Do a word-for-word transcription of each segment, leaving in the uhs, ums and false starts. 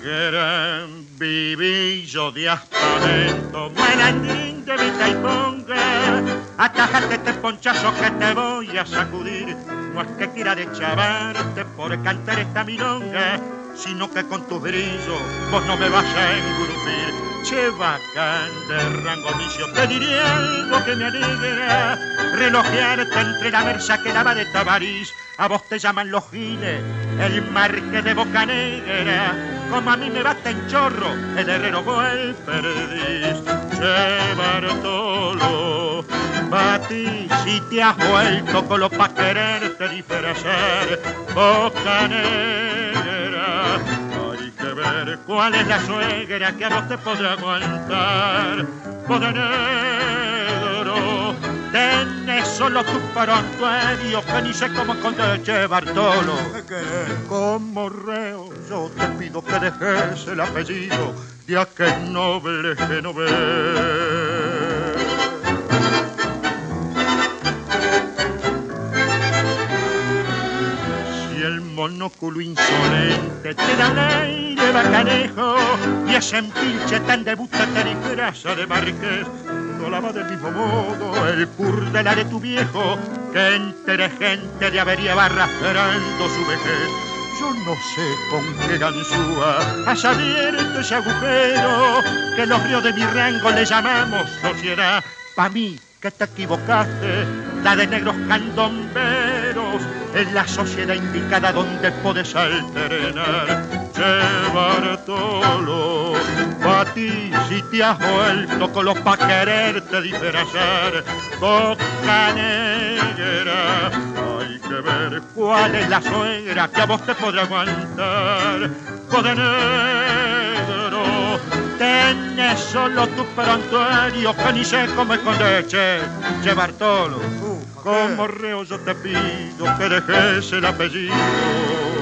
Gran vivillo de astamento, malandrín de vita y ponga, atájate este ponchazo que te voy a sacudir. No es que quiera de chavarte por cantar esta milonga, sino que con tus brillos vos no me vas a engrupir. Che bacán de Rangonicio, te diré algo que me alegra, relojearte entre la mersa que lava de Tabarís. A vos te llaman los giles, el marque de Boca Negra, como a mí me bate en chorro, el herrero el perdiz. Che Bartolo, Bati, si te has vuelto con lo pa' quererte disfrazar, Boca Negra, hay que ver cuál es la suegra que a vos te podrá aguantar. Boca Negro, tenés solo tu prontuario que ni sé cómo esconder. Che Bartolo, como reo yo te pido que dejes el apellido de aquel noble genovés. Si el monóculo insolente te da un aire bacanejo y ese empinche tan de busta te disfraza de marqués, no la va del mismo modo el curdela de tu viejo, que entre gente de avería va arrastrando su vejez. Yo no sé con qué ganzúa has abierto ese agujero que los ríos de mi rango le llamamos sociedad. Pa' mí que te equivocaste, la de negros candomberos es la sociedad indicada donde podés alternar. Che Bartolo, pa' ti si te has vuelto con los pa' quererte disfrazar. Boca Negra, hay que ver cuál es la suegra que a vos te podrá aguantar. Boca Negro, tenés solo tu prontuario que ni sé cómo esconder. Che, che Bartolo, uh, como reo yo te pido que dejes el apellido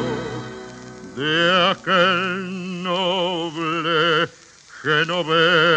de aquel noble genovés.